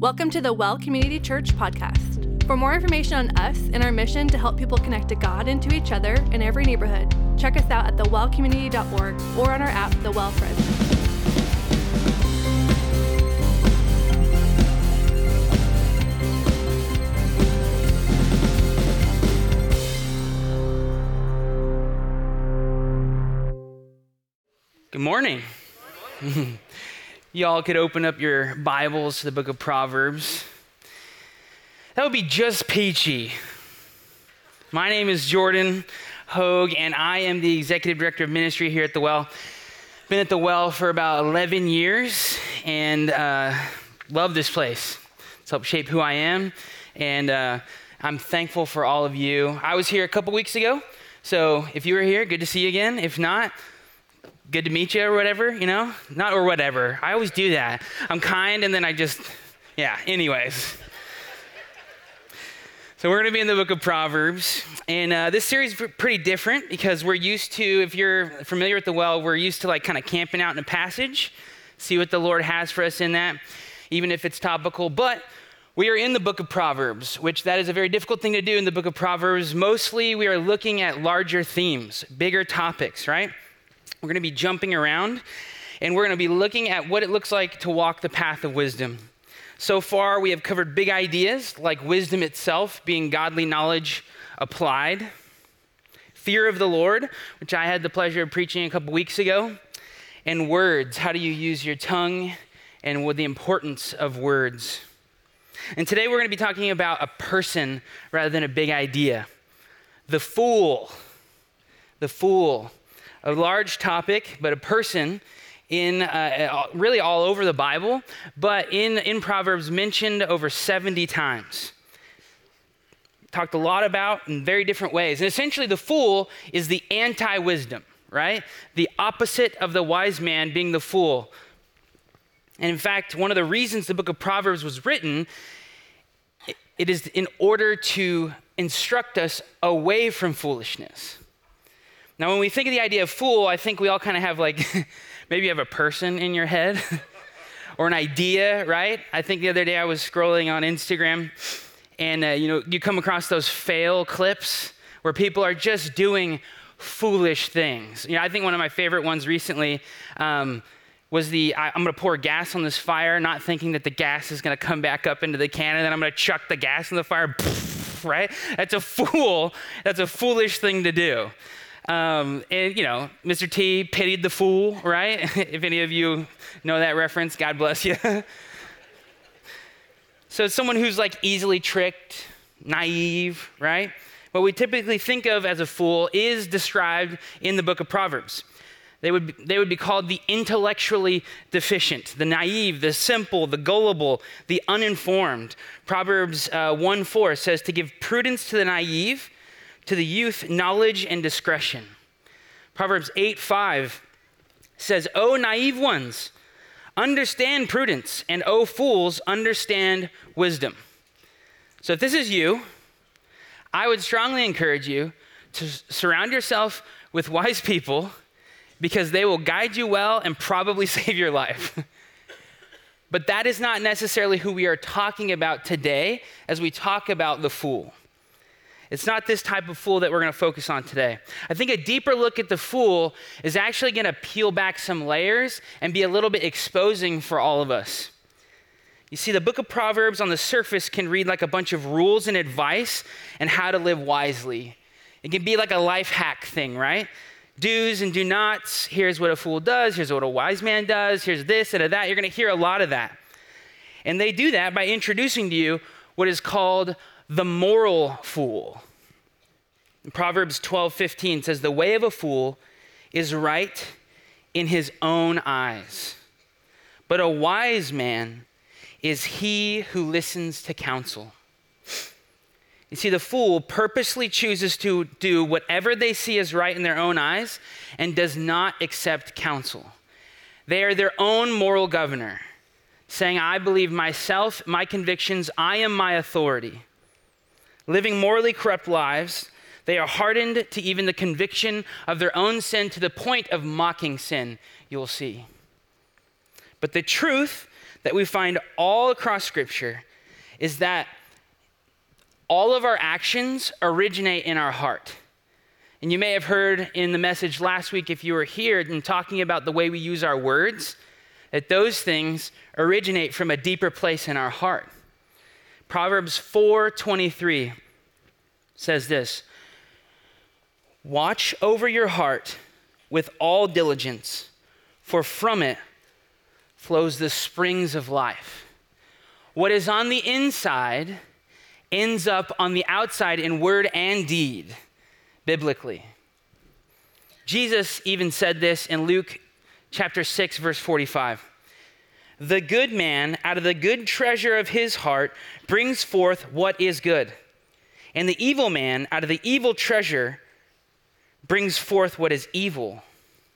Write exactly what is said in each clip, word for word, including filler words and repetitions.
Welcome to the Well Community Church podcast. For more information on us and our mission to help people connect to God and to each other in every neighborhood, check us out at the well community dot org or on our app, The Well Friends. Good morning. Y'all could open up your Bibles to the book of Proverbs. That would be just peachy. My name is Jordan Hogue, and I am the executive director of ministry here at The Well. Been at The Well for about eleven years, and uh, love this place. It's helped shape who I am, and uh, I'm thankful for all of you. I was here a couple weeks ago, so if you were here, good to see you again. If not, good to meet you or whatever, you know? Not or whatever. I always do that. I'm kind and then I just, yeah, anyways. So we're going to be in the book of Proverbs. And uh, this series is pretty different because we're used to, if you're familiar with The Well, we're used to like kind of camping out in a passage, see what the Lord has for us in that, even if it's topical. But we are in the book of Proverbs, which that is a very difficult thing to do in the book of Proverbs. Mostly we are looking at larger themes, bigger topics, right? We're going to be jumping around, and we're going to be looking at what it looks like to walk the path of wisdom. So far, we have covered big ideas like wisdom itself being godly knowledge applied, fear of the Lord, which I had the pleasure of preaching a couple weeks ago, and words. How do you use your tongue, and what the importance of words. And today, we're going to be talking about a person rather than a big idea. The fool. The fool. A large topic, but a person in uh, really all over the Bible, but in, in Proverbs mentioned over seventy times. Talked a lot about in very different ways. And essentially the fool is the anti-wisdom, right? The opposite of the wise man being the fool. And in fact, one of the reasons the book of Proverbs was written, it, it is in order to instruct us away from foolishness. Now, when we think of the idea of fool, I think we all kind of have like, maybe you have a person in your head or an idea, right? I think the other day I was scrolling on Instagram and, uh, you know, you come across those fail clips where people are just doing foolish things. You know, I think one of my favorite ones recently um, was the, I, I'm going to pour gas on this fire, not thinking that the gas is going to come back up into the can, and then I'm going to chuck the gas in the fire, right? That's a fool. That's a foolish thing to do. Um, and, you know, Mister T pitied the fool, right? If any of you know that reference, God bless you. So it's someone who's like easily tricked, naive, right? What we typically think of as a fool is described in the book of Proverbs. They would be, they would be called the intellectually deficient, the naive, the simple, the gullible, the uninformed. Proverbs uh, one four says to give prudence to the naive, to the youth, knowledge and discretion. Proverbs eight five says, O naive ones, understand prudence, and O fools, understand wisdom. So if this is you, I would strongly encourage you to surround yourself with wise people because they will guide you well and probably save your life. But that is not necessarily who we are talking about today as we talk about the fool. It's not this type of fool that we're going to focus on today. I think a deeper look at the fool is actually going to peel back some layers and be a little bit exposing for all of us. You see, the book of Proverbs on the surface can read like a bunch of rules and advice and how to live wisely. It can be like a life hack thing, right? Do's and do nots. Here's what a fool does. Here's what a wise man does. Here's this and that. You're going to hear a lot of that. And they do that by introducing to you what is called the moral fool. Proverbs twelve fifteen says, the way of a fool is right in his own eyes, but a wise man is he who listens to counsel. You see, the fool purposely chooses to do whatever they see as right in their own eyes and does not accept counsel. They are their own moral governor, saying, I believe myself, my convictions, I am my authority. Living morally corrupt lives, they are hardened to even the conviction of their own sin to the point of mocking sin, you'll see. But the truth that we find all across Scripture is that all of our actions originate in our heart. And you may have heard in the message last week, if you were here, and talking about the way we use our words, that those things originate from a deeper place in our heart. Proverbs four twenty-three says this, "Watch over your heart with all diligence, for from it flows the springs of life." What is on the inside ends up on the outside in word and deed, biblically. Jesus even said this in Luke chapter six, verse forty-five. "The good man out of the good treasure of his heart brings forth what is good. And the evil man out of the evil treasure brings forth what is evil."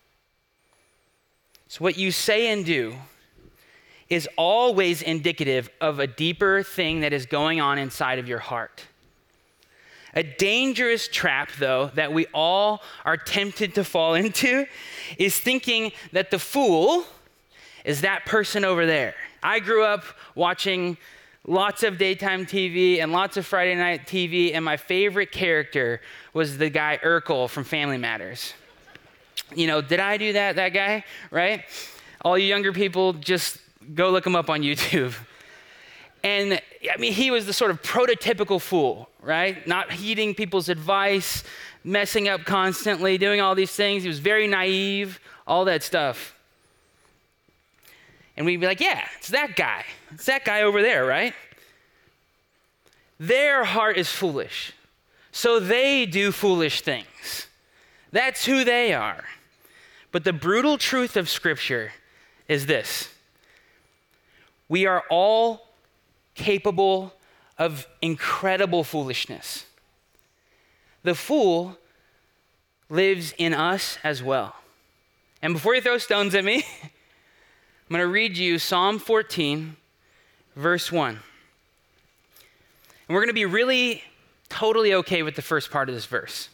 So what you say and do is always indicative of a deeper thing that is going on inside of your heart. A dangerous trap, though, that we all are tempted to fall into is thinking that the fool is that person over there. I grew up watching lots of daytime T V and lots of Friday night T V, and my favorite character was the guy Urkel from Family Matters. You know, did I do that, that guy, right? All you younger people, just go look him up on YouTube. And I mean, he was the sort of prototypical fool, right? Not heeding people's advice, messing up constantly, doing all these things. He was very naive, all that stuff. And we'd be like, yeah, it's that guy. It's that guy over there, right? Their heart is foolish, so they do foolish things. That's who they are. But the brutal truth of Scripture is this: we are all capable of incredible foolishness. The fool lives in us as well. And before you throw stones at me, I'm going to read you Psalm fourteen, verse one. And we're going to be really totally okay with the first part of this verse.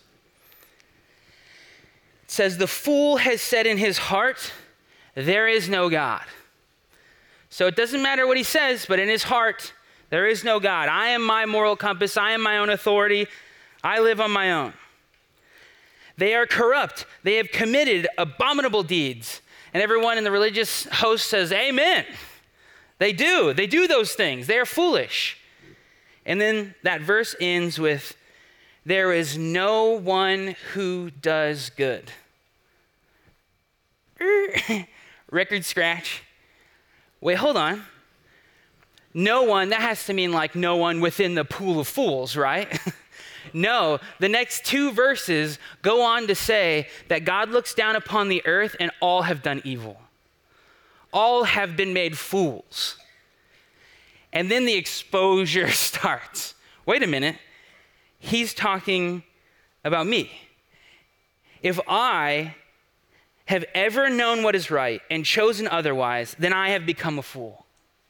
It says, "The fool has said in his heart, there is no God." So it doesn't matter what he says, but in his heart, there is no God. I am my moral compass. I am my own authority. I live on my own. "They are corrupt. They have committed abominable deeds." And everyone in the religious host says, amen. They do. They do those things. They are foolish. And then that verse ends with, "There is no one who does good." Record scratch. Wait, hold on. No one, that has to mean like no one within the pool of fools, right? No, the next two verses go on to say that God looks down upon the earth and all have done evil. All have been made fools. And then the exposure starts. Wait a minute. He's talking about me. If I have ever known what is right and chosen otherwise, then I have become a fool.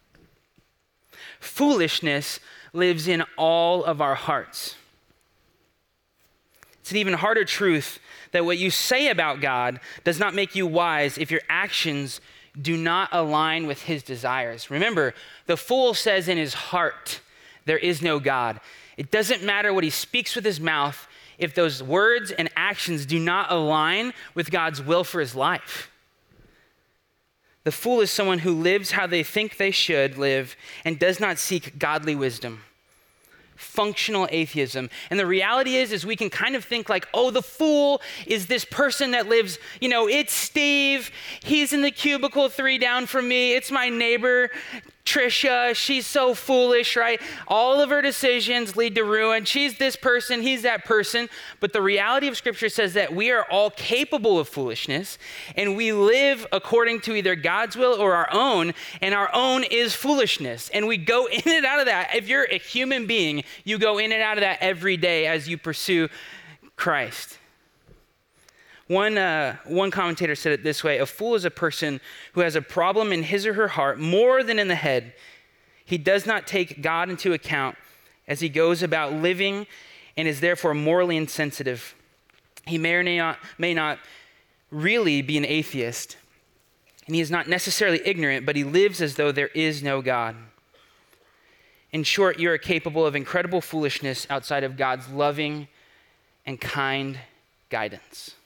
Foolishness lives in all of our hearts. It's an even harder truth that what you say about God does not make you wise if your actions do not align with his desires. Remember, the fool says in his heart, there is no God. It doesn't matter what he speaks with his mouth if those words and actions do not align with God's will for his life. The fool is someone who lives how they think they should live and does not seek godly wisdom. Functional atheism. And the reality is, is we can kind of think like, oh, the fool is this person that lives, you know, it's Steve. He's in the cubicle three down from me. It's my neighbor, Trisha. She's so foolish, right? All of her decisions lead to ruin. She's this person. He's that person. But the reality of Scripture says that we are all capable of foolishness, and we live according to either God's will or our own, and our own is foolishness. And we go in and out of that. If you're a human being, you go in and out of that every day as you pursue Christ. One, uh, one commentator said it this way: a fool is a person who has a problem in his or her heart more than in the head. He does not take God into account as he goes about living and is therefore morally insensitive. He may or may not, may not really be an atheist, And he is not necessarily ignorant, but he lives as though there is no God. In short, you are capable of incredible foolishness outside of God's loving and kind guidance.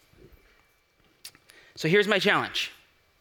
So here's my challenge.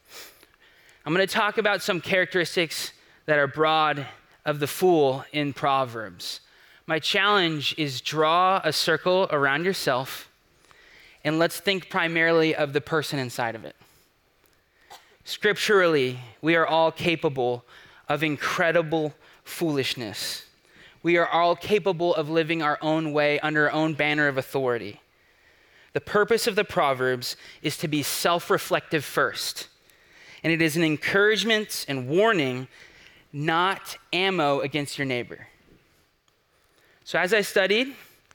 I'm going to talk about some characteristics that are broad of the fool in Proverbs. My challenge is draw a circle around yourself and let's think primarily of the person inside of it. Scripturally, we are all capable of incredible foolishness. We are all capable of living our own way under our own banner of authority. The purpose of the Proverbs is to be self-reflective first. And it is an encouragement and warning, not ammo against your neighbor. So as I studied,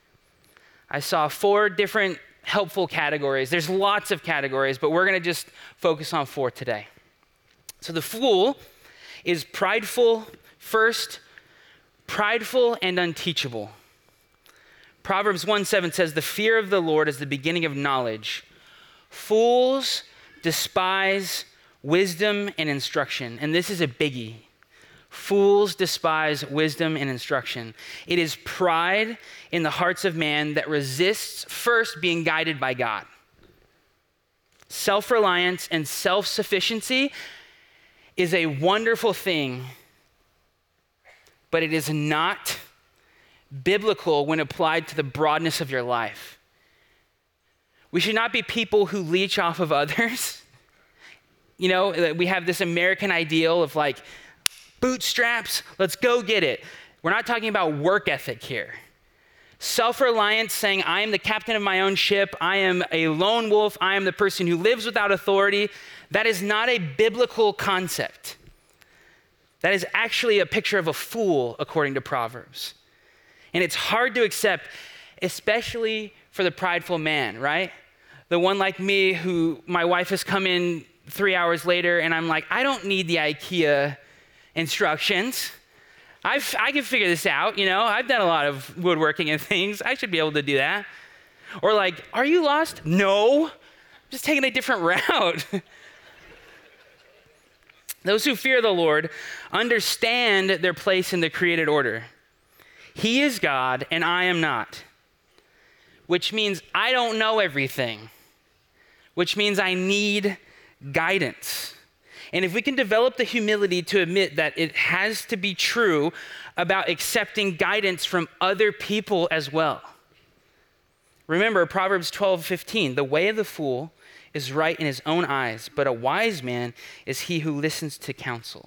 I saw four different helpful categories. There's lots of categories, but we're going to just focus on four today. So the fool is prideful first, prideful and unteachable. Proverbs one seven says, the fear of the Lord is the beginning of knowledge. Fools despise wisdom and instruction. And this is a biggie. Fools despise wisdom and instruction. It is pride in the hearts of man that resists first being guided by God. Self-reliance and self-sufficiency is a wonderful thing, but it is not biblical when applied to the broadness of your life. We should not be people who leech off of others. You know, we have this American ideal of like, bootstraps, let's go get it. We're not talking about work ethic here. Self-reliance, saying I am the captain of my own ship, I am a lone wolf, I am the person who lives without authority, that is not a biblical concept. That is actually a picture of a fool, according to Proverbs. And it's hard to accept, especially for the prideful man, right? The one like me who my wife has come in three hours later and I'm like, I don't need the IKEA instructions. I've, I can figure this out, you know? I've done a lot of woodworking and things. I should be able to do that. Or like, are you lost? No, I'm just taking a different route. Those who fear the Lord understand their place in the created order. He is God and I am not, which means I don't know everything, which means I need guidance. And if we can develop the humility to admit that it has to be true about accepting guidance from other people as well. Remember Proverbs twelve fifteen, the way of the fool is right in his own eyes, but a wise man is he who listens to counsel.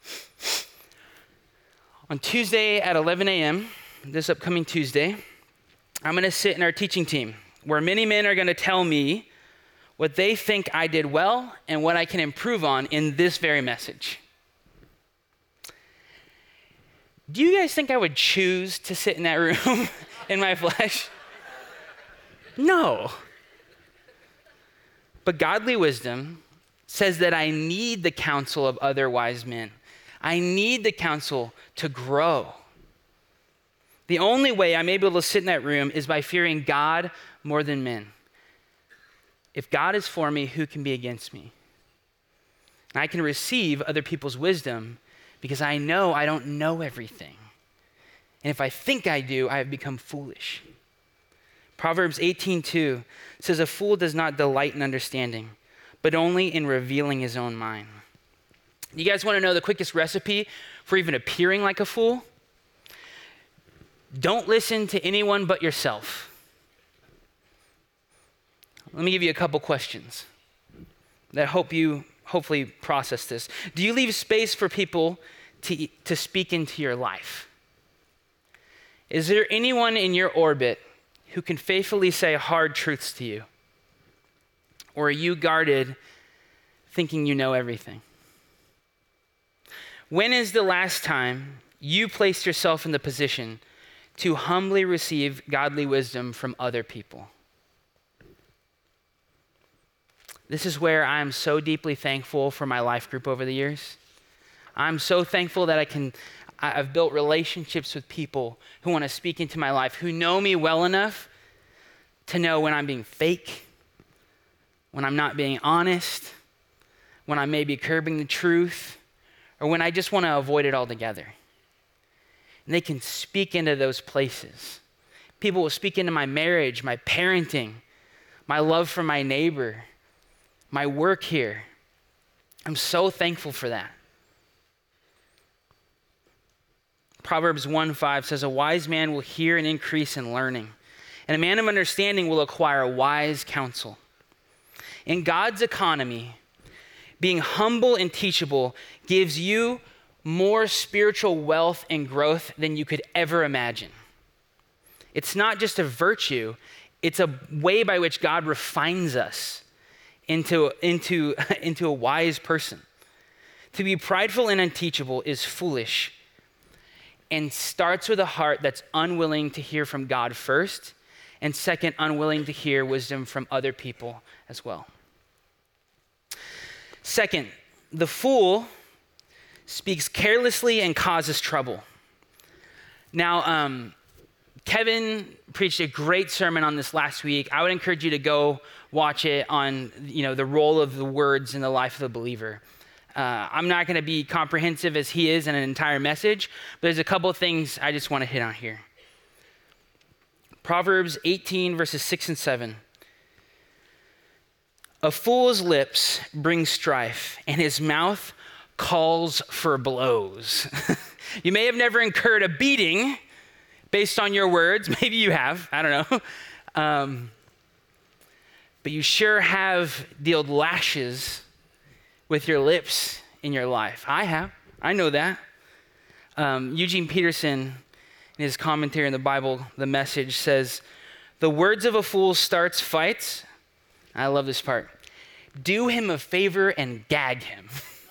On Tuesday at eleven a.m., this upcoming Tuesday, I'm going to sit in our teaching team where many men are going to tell me what they think I did well and what I can improve on in this very message. Do you guys think I would choose to sit in that room in my flesh? No. But godly wisdom says that I need the counsel of other wise men. I need the counsel to grow. The only way I'm able to sit in that room is by fearing God more than men. If God is for me, who can be against me? And I can receive other people's wisdom because I know I don't know everything. And if I think I do, I have become foolish. Proverbs eighteen two says, a fool does not delight in understanding, but only in revealing his own mind. You guys want to know the quickest recipe for even appearing like a fool? Don't listen to anyone but yourself. Let me give you a couple questions that hope you hopefully process this. Do you leave space for people to, to speak into your life? Is there anyone in your orbit who can faithfully say hard truths to you? Or are you guarded thinking you know everything? When is the last time you placed yourself in the position to humbly receive godly wisdom from other people? This is where I am so deeply thankful for my life group over the years. I'm so thankful that I can, I've built relationships with people who want to speak into my life, who know me well enough to know when I'm being fake, when I'm not being honest, when I may be curbing the truth, or when I just want to avoid it altogether. And they can speak into those places. People will speak into my marriage, my parenting, my love for my neighbor, my work here. I'm so thankful for that. Proverbs one five says, a wise man will hear and increase in learning, and a man of understanding will acquire wise counsel. In God's economy, being humble and teachable gives you more spiritual wealth and growth than you could ever imagine. It's not just a virtue, it's a way by which God refines us into, into, into a wise person. To be prideful and unteachable is foolish and starts with a heart that's unwilling to hear from God first, and second, unwilling to hear wisdom from other people as well. Second, the fool speaks carelessly and causes trouble. Now, um, Kevin preached a great sermon on this last week. I would encourage you to go watch it on, you know, the role of the words in the life of the believer. Uh, I'm not going to be comprehensive as he is in an entire message, but there's a couple of things I just want to hit on here. Proverbs eighteen, verses six and seven. A fool's lips bring strife, and his mouth calls for blows. You may have never incurred a beating based on your words. Maybe you have. I don't know. Um, but you sure have dealt lashes with your lips in your life. I have. I know that. Um, Eugene Peterson, in his commentary on the Bible, The Message, says, the words of a fool starts fights. I love this part. Do him a favor and gag him.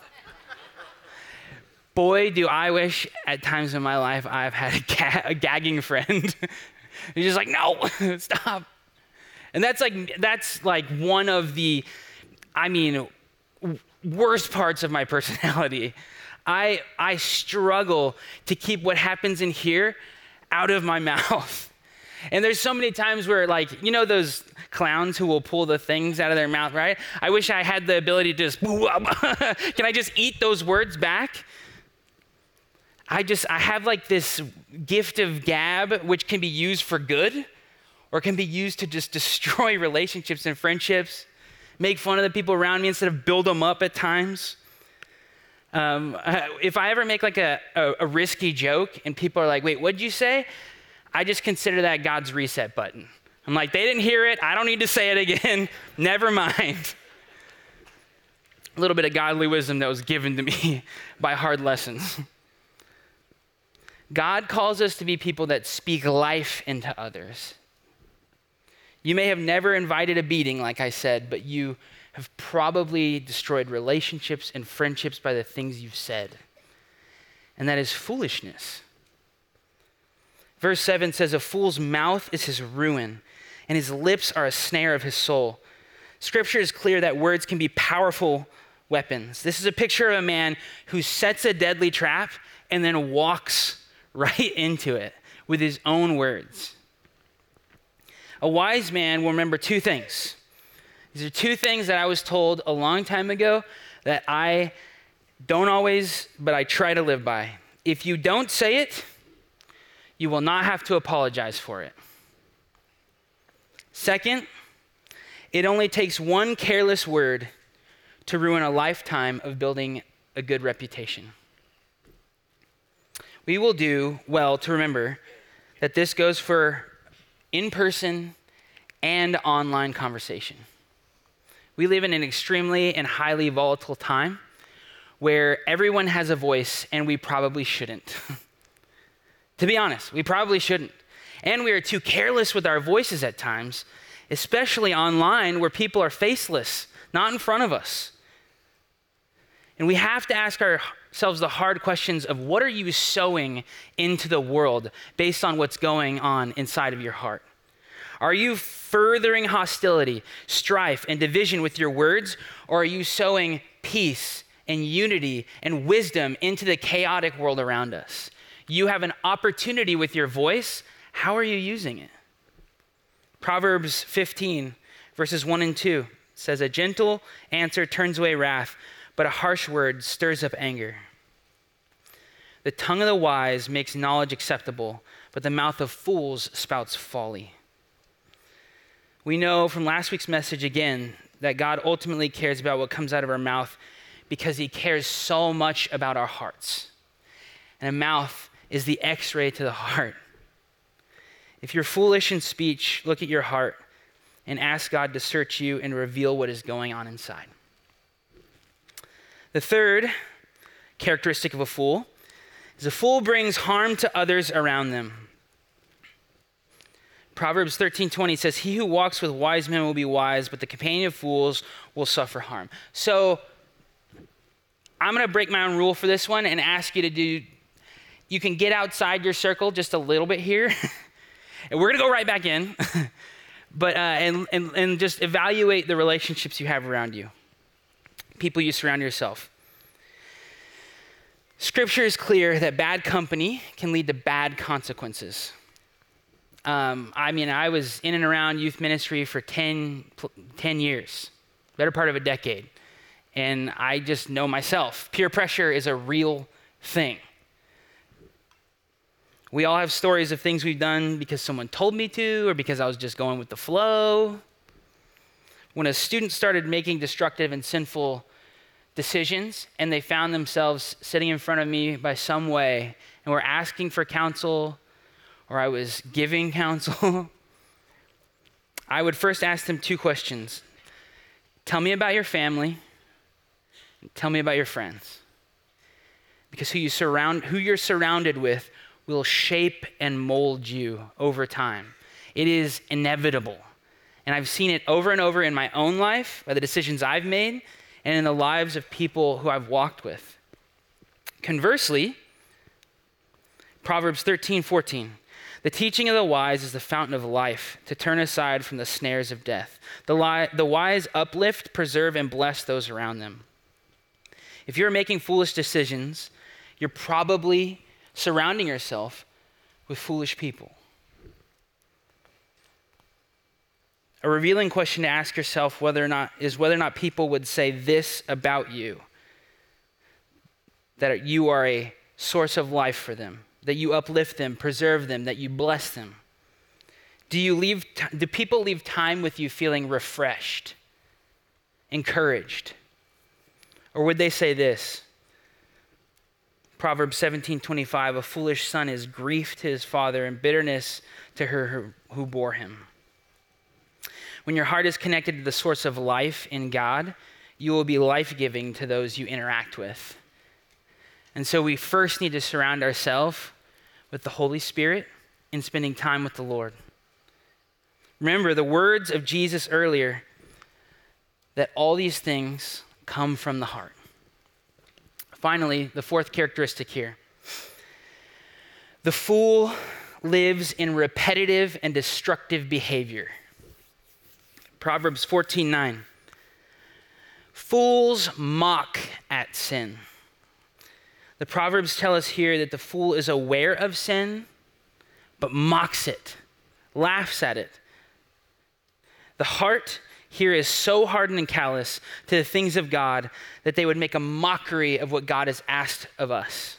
Boy, do I wish at times in my life I've had a, ga- a gagging friend. He's just like, no, stop. And that's like, that's like one of the, I mean, worst parts of my personality. I I struggle to keep what happens in here out of my mouth. And there's so many times where, like, you know those clowns who will pull the things out of their mouth, right? I wish I had the ability to just, can I just eat those words back? I just, I have like this gift of gab, which can be used for good, or can be used to just destroy relationships and friendships, make fun of the people around me instead of build them up at times. Um, if I ever make like a, a, a risky joke and people are like, wait, what'd you say? I just consider that God's reset button. I'm like, they didn't hear it. I don't need to say it again. Never mind. A little bit of godly wisdom that was given to me by hard lessons. God calls us to be people that speak life into others. You may have never invited a beating, like I said, but you have probably destroyed relationships and friendships by the things you've said. And that is foolishness. Verse seven says, a fool's mouth is his ruin, and his lips are a snare of his soul. Scripture is clear that words can be powerful weapons. This is a picture of a man who sets a deadly trap and then walks right into it with his own words. A wise man will remember two things. These are two things that I was told a long time ago that I don't always, but I try to live by. If you don't say it, you will not have to apologize for it. Second, it only takes one careless word to ruin a lifetime of building a good reputation. We will do well to remember that this goes for in-person and online conversation. We live in an extremely and highly volatile time where everyone has a voice and we probably shouldn't. To be honest, we probably shouldn't. And we are too careless with our voices at times, especially online where people are faceless, not in front of us. And we have to ask ourselves the hard questions of what are you sowing into the world based on what's going on inside of your heart? Are you furthering hostility, strife, and division with your words, or are you sowing peace and unity and wisdom into the chaotic world around us? You have an opportunity with your voice. How are you using it? Proverbs fifteen, verses one and two says, a gentle answer turns away wrath, but a harsh word stirs up anger. The tongue of the wise makes knowledge acceptable, but the mouth of fools spouts folly. We know from last week's message again that God ultimately cares about what comes out of our mouth because he cares so much about our hearts. And a mouth is the x-ray to the heart. If you're foolish in speech, look at your heart and ask God to search you and reveal what is going on inside. The third characteristic of a fool is a fool brings harm to others around them. Proverbs thirteen twenty says, he who walks with wise men will be wise, but the companion of fools will suffer harm. So I'm going to break my own rule for this one and ask you to do, you can get outside your circle just a little bit here. And we're going to go right back in. but uh, and, and, and just evaluate the relationships you have around you. People you surround yourself. Scripture is clear that bad company can lead to bad consequences. Um, I mean, I was in and around youth ministry for ten, ten years, better part of a decade. And I just know myself, peer pressure is a real thing. We all have stories of things we've done because someone told me to, or because I was just going with the flow. When a student started making destructive and sinful decisions, and they found themselves sitting in front of me by some way, and were asking for counsel, or I was giving counsel, I would first ask them two questions. Tell me about your family, and tell me about your friends. Because who you surround, who you're surrounded with will shape and mold you over time. It is inevitable. And I've seen it over and over in my own life, by the decisions I've made, and in the lives of people who I've walked with. Conversely, Proverbs thirteen fourteen, the teaching of the wise is the fountain of life, to turn aside from the snares of death. The, li- the wise uplift, preserve, and bless those around them. If you're making foolish decisions, you're probably surrounding yourself with foolish people. A revealing question to ask yourself whether or not is whether or not people would say this about you, that you are a source of life for them, that you uplift them, preserve them, that you bless them. Do you leave? Do people leave time with you feeling refreshed, encouraged? Or would they say this? Proverbs seventeen twenty-five, a foolish son is grief to his father and bitterness to her who bore him. When your heart is connected to the source of life in God, you will be life-giving to those you interact with. And so we first need to surround ourselves with the Holy Spirit in spending time with the Lord. Remember the words of Jesus earlier, that all these things come from the heart. Finally, the fourth characteristic here. The fool lives in repetitive and destructive behavior. Proverbs fourteen nine. Fools mock at sin. The Proverbs tell us here that the fool is aware of sin, but mocks it, laughs at it. The heart here is so hardened and callous to the things of God that they would make a mockery of what God has asked of us.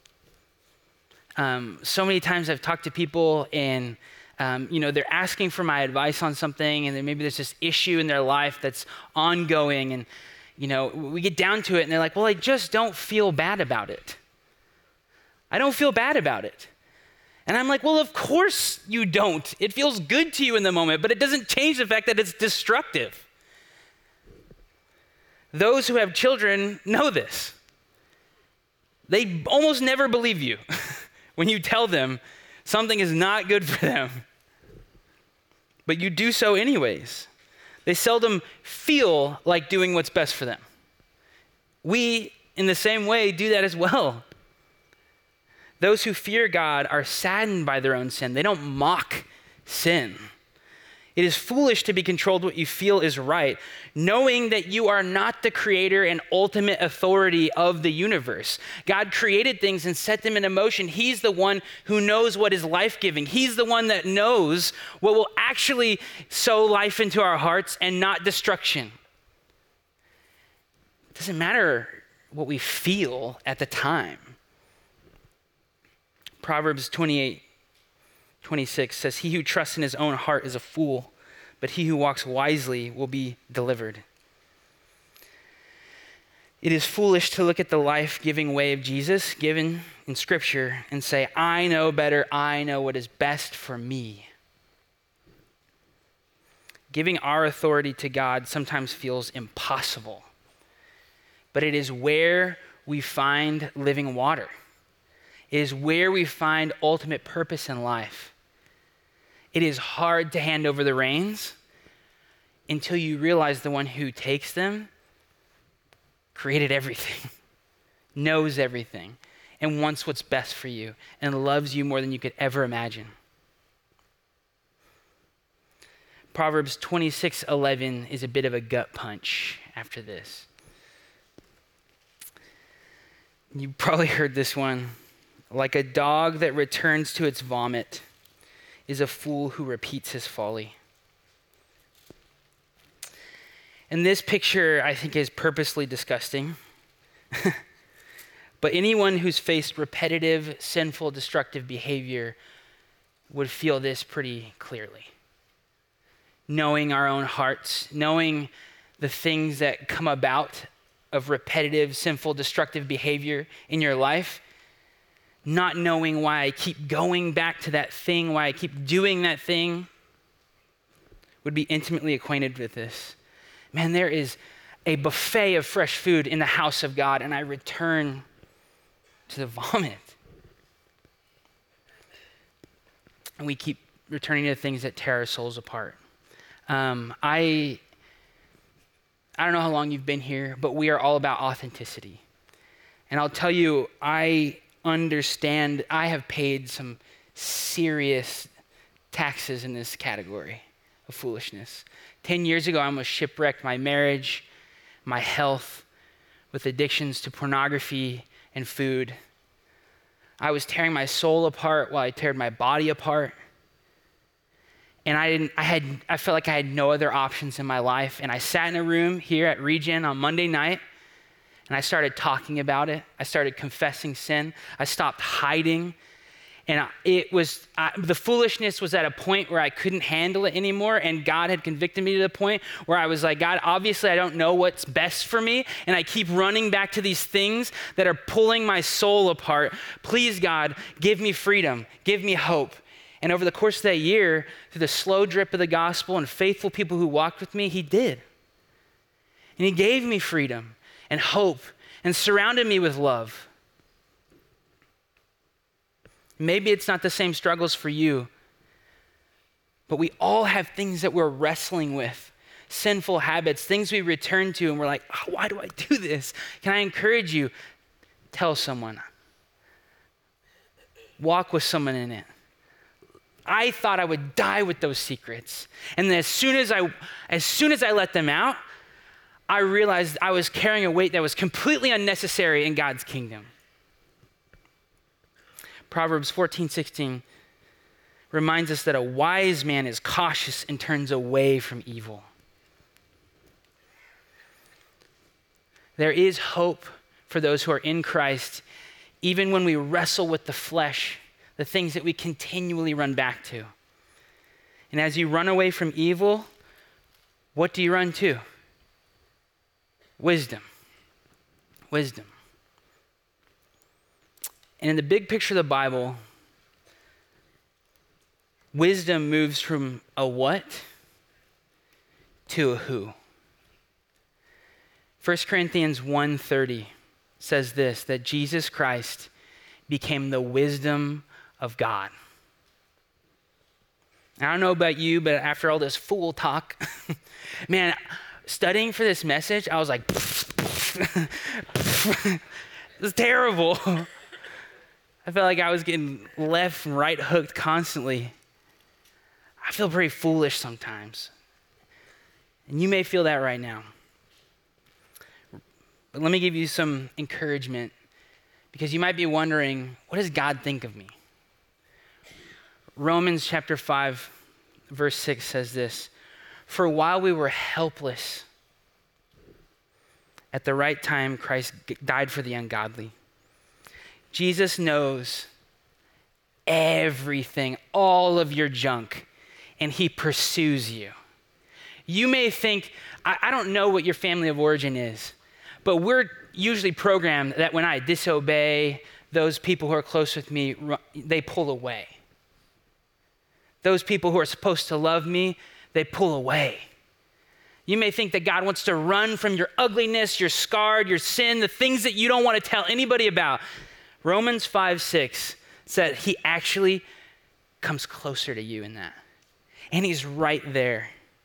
Um, so many times I've talked to people and Um, you know, they're asking for my advice on something, and then maybe there's this issue in their life that's ongoing, and, you know, we get down to it, and they're like, well, I just don't feel bad about it. I don't feel bad about it. And I'm like, well, of course you don't. It feels good to you in the moment, but it doesn't change the fact that it's destructive. Those who have children know this. They almost never believe you when you tell them something is not good for them. But you do so anyways. They seldom feel like doing what's best for them. We, in the same way, do that as well. Those who fear God are saddened by their own sin. They don't mock sin. It is foolish to be controlled what you feel is right, knowing that you are not the creator and ultimate authority of the universe. God created things and set them in motion. He's the one who knows what is life-giving. He's the one that knows what will actually sow life into our hearts and not destruction. doesn't matter what we feel at the time. Proverbs twenty-eight, twenty-six says, "He who trusts in his own heart is a fool, but he who walks wisely will be delivered." It is foolish to look at the life-giving way of Jesus given in Scripture and say, I know better, I know what is best for me. Giving our authority to God sometimes feels impossible, but it is where we find living water. It is where we find ultimate purpose in life. It is hard to hand over the reins until you realize the one who takes them created everything, knows everything, and wants what's best for you, and loves you more than you could ever imagine. Proverbs twenty-six eleven is a bit of a gut punch after this. You probably heard this one. Like a dog that returns to its vomit is a fool who repeats his folly. And this picture, I think, is purposely disgusting. But anyone who's faced repetitive, sinful, destructive behavior would feel this pretty clearly. Knowing our own hearts, knowing the things that come about of repetitive, sinful, destructive behavior in your life, not knowing why I keep going back to that thing, why I keep doing that thing, would be intimately acquainted with this. Man, there is a buffet of fresh food in the house of God, and I return to the vomit. And we keep returning to things that tear our souls apart. Um, I, I don't know how long you've been here, but we are all about authenticity. And I'll tell you, I understand, I have paid some serious taxes in this category of foolishness. Ten years ago, I almost shipwrecked my marriage, my health, with addictions to pornography and food. I was tearing my soul apart while I teared my body apart. And I didn't, I had, I felt like I had no other options in my life. And I sat in a room here at Regen on Monday night, and I started talking about it. I started confessing sin. I stopped hiding. And it was, I, the foolishness was at a point where I couldn't handle it anymore. And God had convicted me to the point where I was like, God, obviously I don't know what's best for me. And I keep running back to these things that are pulling my soul apart. Please, God, give me freedom. Give me hope. And over the course of that year, through the slow drip of the gospel and faithful people who walked with me, he did. And he gave me freedom and hope and surrounded me with love. Maybe it's not the same struggles for you, but we all have things that we're wrestling with, sinful habits, things we return to, and we're like, oh, why do I do this? Can I encourage you? Tell someone. Walk with someone in it. I thought I would die with those secrets. And then as soon as I, as soon as I let them out, I realized I was carrying a weight that was completely unnecessary in God's kingdom. Proverbs fourteen sixteen reminds us that a wise man is cautious and turns away from evil. There is hope for those who are in Christ, even when we wrestle with the flesh, the things that we continually run back to. And as you run away from evil, what do you run to? Wisdom. Wisdom. And in the big picture of the Bible, wisdom moves from a what to a who. First Corinthians one thirty says this, that Jesus Christ became the wisdom of God. I don't know about you, but after all this fool talk, man, studying for this message, I was like, this is terrible. I felt like I was getting left and right hooked constantly. I feel pretty foolish sometimes. And you may feel that right now. But let me give you some encouragement, because you might be wondering, what does God think of me? Romans chapter five, verse six says this, for while we were helpless, At the right time, Christ died for the ungodly. Jesus knows everything, all of your junk, and he pursues you. You may think, I, I don't know what your family of origin is, but we're usually programmed that when I disobey those people who are close with me, they pull away. Those people who are supposed to love me, they pull away. You may think that God wants to run from your ugliness, your scarred, your sin, the things that you don't want to tell anybody about. Romans five six said he actually comes closer to you in that. And he's right there.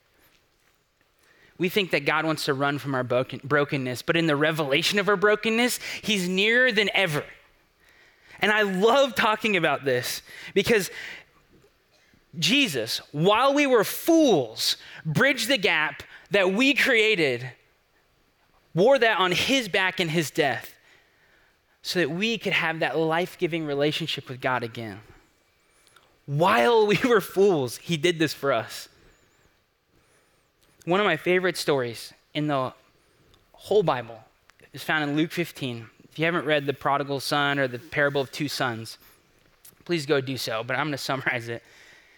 We think that God wants to run from our broken, brokenness, but in the revelation of our brokenness, he's nearer than ever. And I love talking about this because Jesus, while we were fools, bridged the gap that we created, wore that on his back in his death so that we could have that life-giving relationship with God again. While we were fools, he did this for us. One of my favorite stories in the whole Bible is found in Luke fifteen. If you haven't read the prodigal son or the parable of two sons, please go do so, but I'm going to summarize it.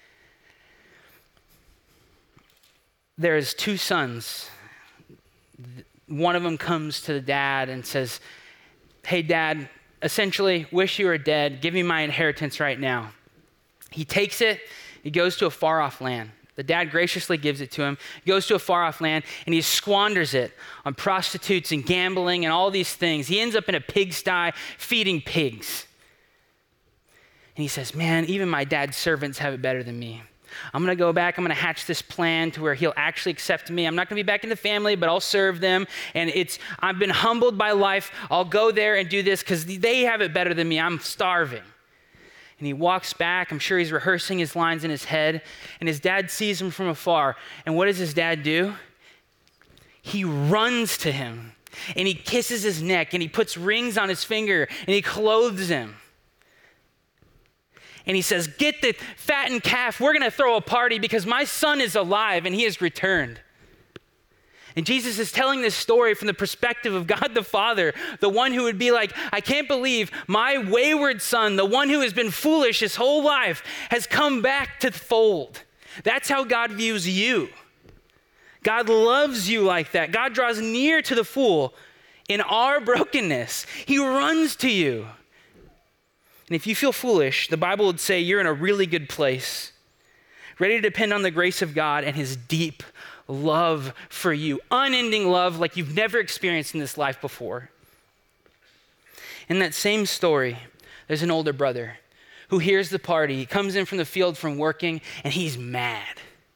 There's two sons. One of them comes to the dad and says, hey, dad, essentially, wish you were dead. Give me my inheritance right now. He takes it. He goes to a far-off land. The dad graciously gives it to him. He goes to a far-off land, and he squanders it on prostitutes and gambling and all these things. He ends up in a pigsty feeding pigs. And he says, man, even my dad's servants have it better than me. I'm going to go back. I'm going to hatch this plan to where he'll actually accept me. I'm not going to be back in the family, but I'll serve them. And it's, I've been humbled by life. I'll go there and do this because they have it better than me. I'm starving. And he walks back. I'm sure he's rehearsing his lines in his head. And his dad sees him from afar. And what does his dad do? He runs to him. And he kisses his neck. And he puts rings on his finger. And he clothes him. And he says, get the fattened calf. We're going to throw a party because my son is alive and he has returned. And Jesus is telling this story from the perspective of God the Father, the one who would be like, I can't believe my wayward son, the one who has been foolish his whole life, has come back to the fold. That's how God views you. God loves you like that. God draws near to the fool in our brokenness. He runs to you. And if you feel foolish, the Bible would say you're in a really good place, ready to depend on the grace of God and his deep love for you, unending love like you've never experienced in this life before. In that same story, there's an older brother who hears the party. He comes in from the field from working, and he's mad.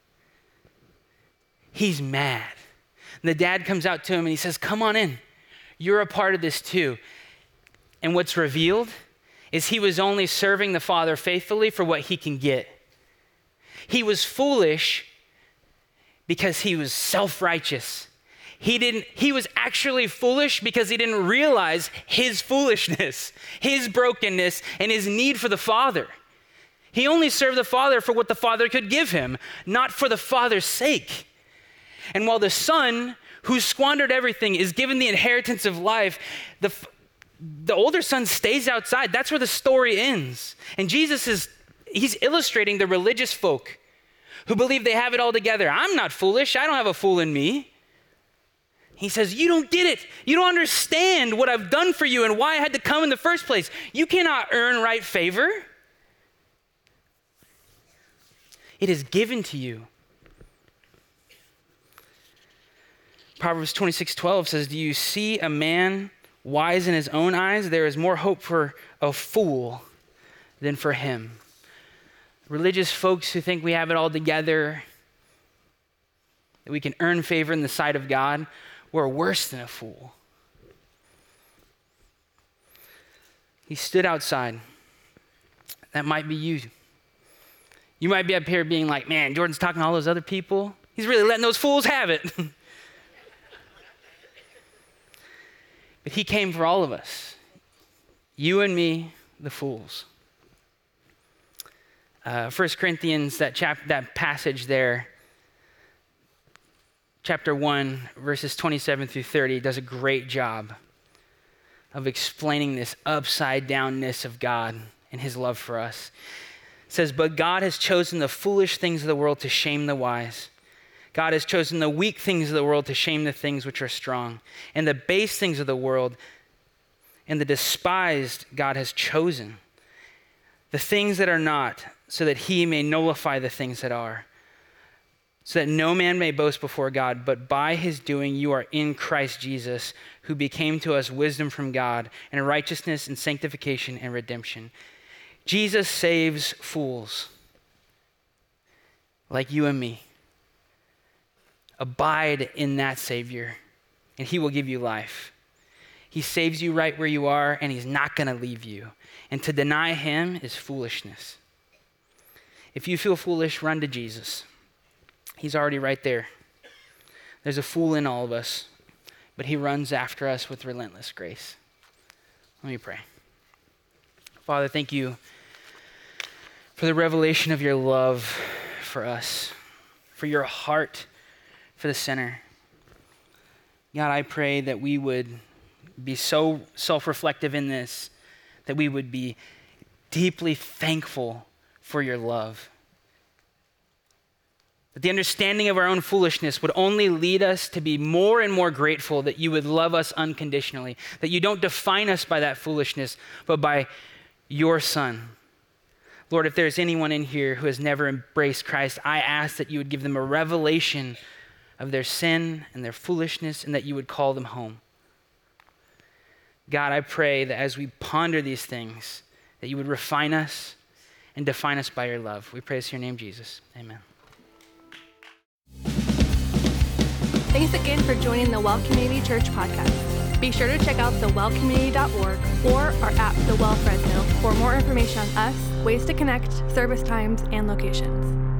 He's mad. And the dad comes out to him, and he says, come on in. You're a part of this too. And what's revealed is he was only serving the Father faithfully for what he can get. He was foolish because he was self-righteous. He didn't, he was actually foolish because he didn't realize his foolishness, his brokenness, and his need for the Father. He only served the Father for what the Father could give him, not for the Father's sake. And while the son who squandered everything is given the inheritance of life, the The older son stays outside. That's where the story ends. And Jesus is, he's illustrating the religious folk who believe they have it all together. I'm not foolish. I don't have a fool in me. He says, you don't get it. You don't understand what I've done for you and why I had to come in the first place. You cannot earn right favor. It is given to you. Proverbs twenty-six twelve says, do you see a man wise in his own eyes? There is more hope for a fool than for him. Religious folks who think we have it all together, that we can earn favor in the sight of God, we're worse than a fool. He stood outside. That might be you. You might be up here being like, man, Jordan's talking to all those other people. He's really letting those fools have it. But he came for all of us, you and me, the fools. Uh, First Corinthians, that chap, that passage there, chapter one, verses twenty-seven through thirty, does a great job of explaining this upside downness of God and his love for us. It says, but God has chosen the foolish things of the world to shame the wise. God has chosen the weak things of the world to shame the things which are strong. And the base things of the world and the despised God has chosen. The things that are not, so that he may nullify the things that are. So that no man may boast before God, but by his doing you are in Christ Jesus, who became to us wisdom from God, and righteousness and sanctification and redemption. Jesus saves fools like you and me. Abide in that Savior, and he will give you life. He saves you right where you are, and he's not going to leave you. And to deny him is foolishness. If you feel foolish, run to Jesus. He's already right there. There's a fool in all of us, but he runs after us with relentless grace. Let me pray. Father, thank you for the revelation of your love for us, for your heart for the sinner. God, I pray that we would be so self-reflective in this, that we would be deeply thankful for your love. That the understanding of our own foolishness would only lead us to be more and more grateful that you would love us unconditionally, that you don't define us by that foolishness, but by your Son. Lord, if there's anyone in here who has never embraced Christ, I ask that you would give them a revelation of their sin and their foolishness, and that you would call them home. God, I pray that as we ponder these things, that you would refine us and define us by your love. We pray this in your name, Jesus. Amen. Thanks again for joining the Well Community Church podcast. Be sure to check out the well community dot org or our app, The Well Fresno, for more information on us, ways to connect, service times, and locations.